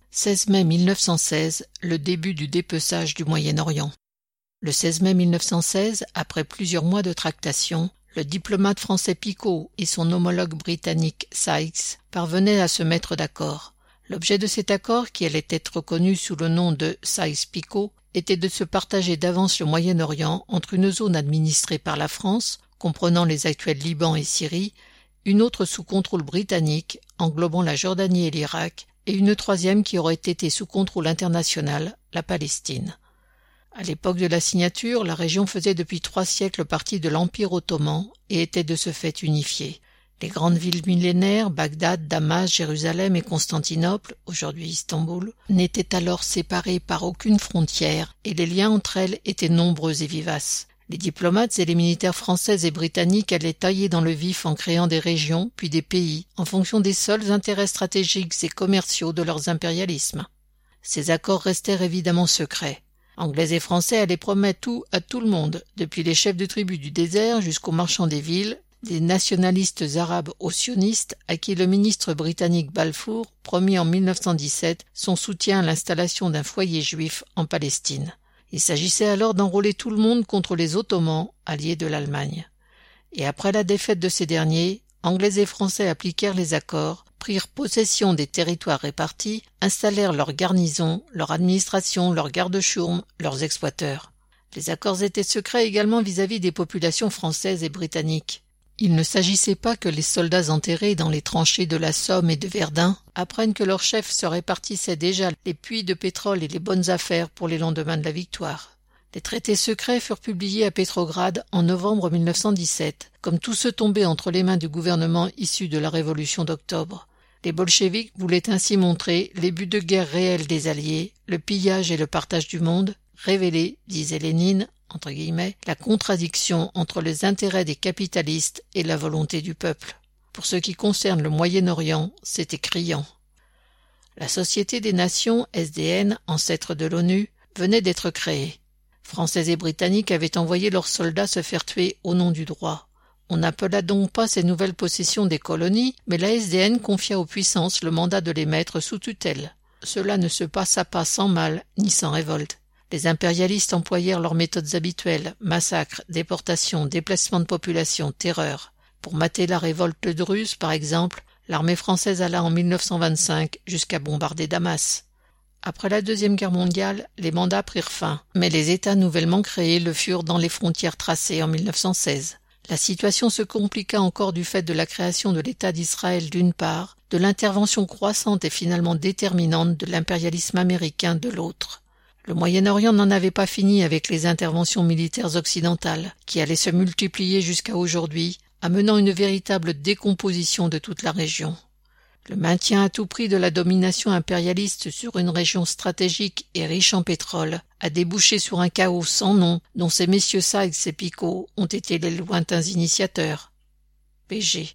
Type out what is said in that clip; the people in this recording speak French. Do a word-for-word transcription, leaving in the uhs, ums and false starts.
seize mai mille neuf cent seize, le début du dépeçage du Moyen-Orient. Le seize mai mille neuf cent seize, après plusieurs mois de tractations, le diplomate français Picot et son homologue britannique Sykes parvenaient à se mettre d'accord. L'objet de cet accord, qui allait être connu sous le nom de Sykes-Picot, était de se partager d'avance le Moyen-Orient entre une zone administrée par la France, comprenant les actuels Liban et Syrie, une autre sous contrôle britannique, englobant la Jordanie et l'Irak, et une troisième qui aurait été sous contrôle international, la Palestine. À l'époque de la signature, la région faisait depuis trois siècles partie de l'Empire ottoman et était de ce fait unifiée. Les grandes villes millénaires, Bagdad, Damas, Jérusalem et Constantinople, aujourd'hui Istanbul, n'étaient alors séparées par aucune frontière et les liens entre elles étaient nombreux et vivaces. Les diplomates et les militaires français et britanniques allaient tailler dans le vif en créant des régions puis des pays en fonction des seuls intérêts stratégiques et commerciaux de leurs impérialismes. Ces accords restèrent évidemment secrets. Anglais et Français allaient promettre tout à tout le monde, depuis les chefs de tribus du désert jusqu'aux marchands des villes, des nationalistes arabes aux sionistes à qui le ministre britannique Balfour promit en mille neuf cent dix-sept son soutien à l'installation d'un foyer juif en Palestine. Il s'agissait alors d'enrôler tout le monde contre les Ottomans, alliés de l'Allemagne. Et après la défaite de ces derniers, Anglais et Français appliquèrent les accords, prirent possession des territoires répartis, installèrent leurs garnisons, leur administration, leurs gardes-choumes, leurs exploiteurs. Les accords étaient secrets également vis-à-vis des populations françaises et britanniques. Il ne s'agissait pas que les soldats enterrés dans les tranchées de la Somme et de Verdun apprennent que leur chef se répartissait déjà les puits de pétrole et les bonnes affaires pour les lendemains de la victoire. Les traités secrets furent publiés à Pétrograd en novembre mille neuf cent dix-sept, comme tous ceux tombés entre les mains du gouvernement issu de la Révolution d'octobre. Les bolcheviks voulaient ainsi montrer les buts de guerre réels des Alliés, le pillage et le partage du monde, révéler, disait Lénine, entre guillemets, la contradiction entre les intérêts des capitalistes et la volonté du peuple. Pour ce qui concerne le Moyen-Orient, c'était criant. La Société des Nations, S D N, ancêtre de l'ONU, venait d'être créée. Français et Britanniques avaient envoyé leurs soldats se faire tuer au nom du droit. On n'appela donc pas ces nouvelles possessions des colonies, mais la S D N confia aux puissances le mandat de les mettre sous tutelle. Cela ne se passa pas sans mal, ni sans révolte. Les impérialistes employèrent leurs méthodes habituelles, massacres, déportations, déplacements de population, terreur. Pour mater la révolte druze, par exemple, l'armée française alla en mille neuf cent vingt-cinq jusqu'à bombarder Damas. Après la Deuxième Guerre mondiale, les mandats prirent fin, mais les États nouvellement créés le furent dans les frontières tracées en mille neuf cent seize. La situation se compliqua encore du fait de la création de l'État d'Israël d'une part, de l'intervention croissante et finalement déterminante de l'impérialisme américain de l'autre. Le Moyen-Orient n'en avait pas fini avec les interventions militaires occidentales, qui allaient se multiplier jusqu'à aujourd'hui, amenant une véritable décomposition de toute la région. Le maintien à tout prix de la domination impérialiste sur une région stratégique et riche en pétrole a débouché sur un chaos sans nom dont ces messieurs Sykes et Picot ont été les lointains initiateurs. P G